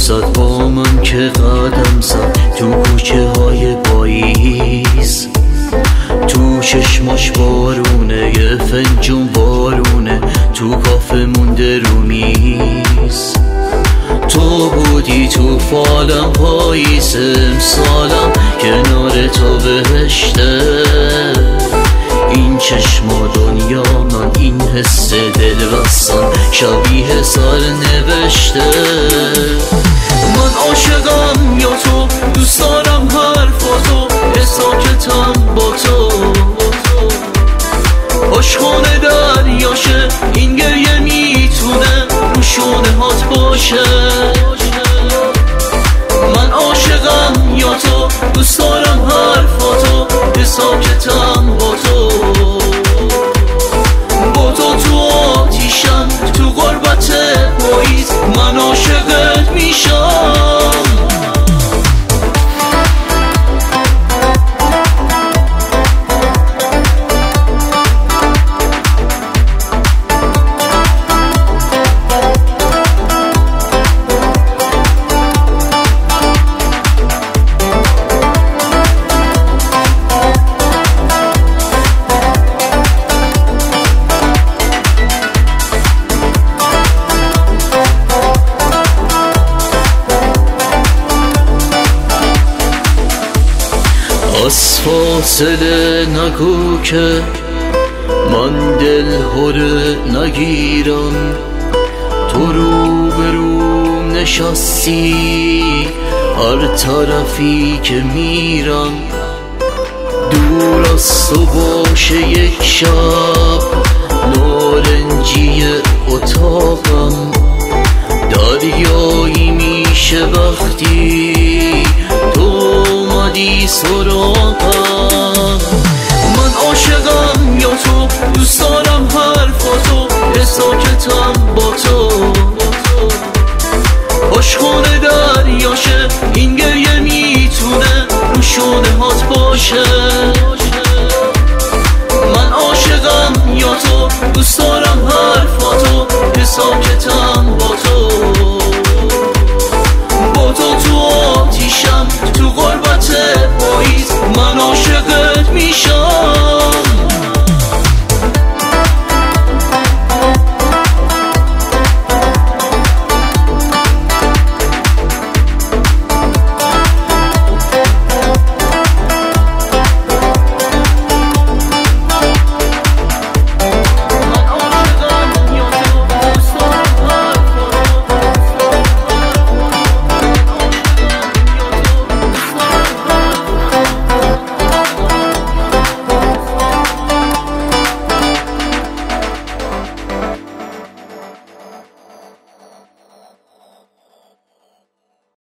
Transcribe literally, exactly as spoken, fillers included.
دوست با من که قدم زد تو کوچه های پاییز، تو چشماش بارونه، یه فنجون بارونه، تو کافه مونده رو میز. تو بودی تو فالم پاییز امسالم، کنار تو بهشته. این چشما دنیا من، این حس دل بستن شبیه سال نوشته. من عاشقم یا تو، دوست دارم حرفاتو، ساکتم با تو. عشقانه دریاشه این گریه، میتونه رو شونه هات باشه. من عاشقم یا تو، دوست دارم حرفاتو، ساکتم با تو. با تو تو آتیشم، تو غربت پاییز من عاشقت میشم. از فاصله نگو که من دل هره نگیرم. تو رو به روم نشستی، هر طرفی که میرم. دور از تو باشه یک شب، نارنجی اتاقم. دریایی میشه وقتی تو اومدی سراغم. من عاشقم یا تو، دوست دارم حرفاتو، ساکتم با تو. عشقانه دریاشه این گریه، میتونه رو شونه هات باشه. من عاشقم یا تو، دوست دارم حرفاتو، ساکتم با تو. با تو تو آتیشم، تو غربت پاییز من عاشقت میشم.